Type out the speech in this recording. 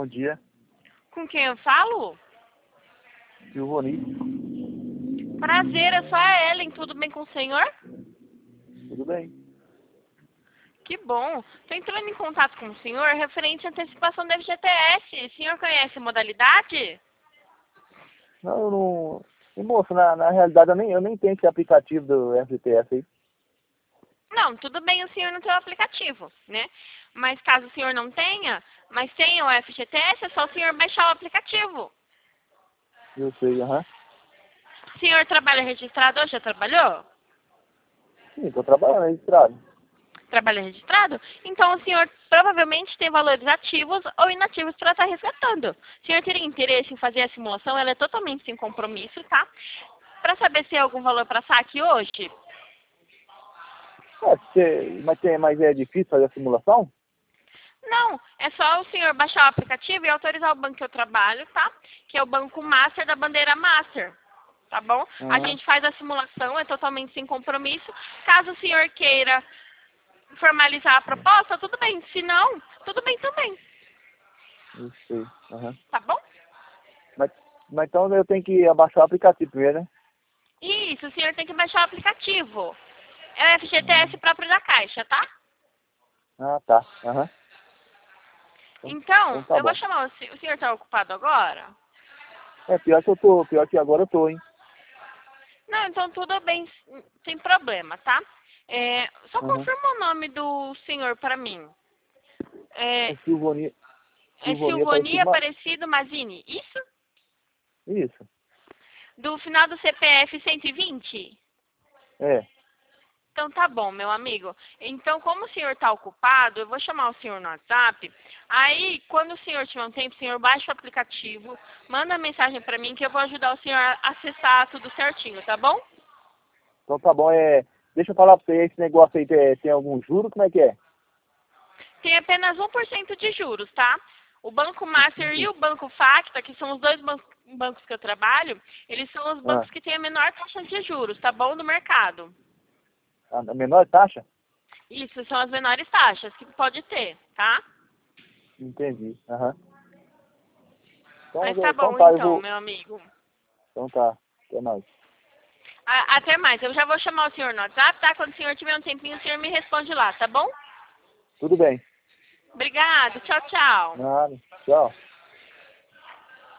dia. Com quem eu falo? Silvoni. Prazer, eu sou a Ellen. Tudo bem com o senhor? Tudo bem. Que bom. Estou entrando em contato com o senhor referente à antecipação do FGTS. O senhor conhece a modalidade? Não, eu não... E, moço, na realidade eu nem tenho esse aplicativo do FGTS aí. Não, tudo bem o senhor não tem o aplicativo, né? Mas caso o senhor não tenha, mas tenha o FGTS, é só o senhor baixar o aplicativo. Eu sei, aham. O senhor trabalha registrado ou já trabalhou? Sim, tô trabalhando registrado. Trabalha registrado? Então o senhor provavelmente tem valores ativos ou inativos para estar resgatando. O senhor teria interesse em fazer a simulação? Ela é totalmente sem compromisso, tá? Para saber se tem algum valor para saque hoje? Mas é difícil fazer a simulação? Não, é só o senhor baixar o aplicativo e autorizar o banco que eu trabalho, tá? Que é o Banco Master da bandeira Master, tá bom? A Aham. gente faz a simulação, é totalmente sem compromisso. Caso o senhor queira formalizar a proposta, tudo bem. Se não, tudo bem também, Eu sei, aham. tá bom? Mas, mas então eu tenho que abaixar o aplicativo primeiro, né? Isso, o senhor tem que baixar o aplicativo. É o FGTS próprio da Caixa, tá? Ah, tá. Aham. Então Então, tá eu vou bom. chamar o senhor tá ocupado agora? Pior que agora eu tô, hein? Não, então tudo bem, sem problema, tá? Só Aham. confirma o nome do senhor para mim. É, É Silvoni, é Silvoni Silvoni Aparecido, mas... Aparecido Mazini, isso? Isso, Do final do CPF 120? é. Então tá bom, meu amigo. Então, como o senhor está ocupado, eu vou chamar o senhor no WhatsApp. Aí, quando o senhor tiver um tempo, o senhor baixa o aplicativo, manda mensagem para mim que eu vou ajudar o senhor a acessar tudo certinho, tá bom? Então tá bom, deixa eu falar pra você, esse negócio aí tem algum juro, como é que é? Tem apenas 1% de juros, tá? O Banco Master e o Banco Facta, que são os dois bancos que eu trabalho, eles são os Ah, bancos que têm a menor taxa de juros, tá bom? Do mercado. a menor taxa? Isso, são as menores taxas que pode ter, tá? Entendi, aham. Mas tá Então bom tá, eu então, vou... meu amigo. Então tá, até mais. Até mais. Eu já vou chamar o senhor no WhatsApp, tá? Quando o senhor tiver um tempinho, o senhor me responde lá, tá bom? Tudo bem. Obrigado. Tchau, tchau. Nada, tchau.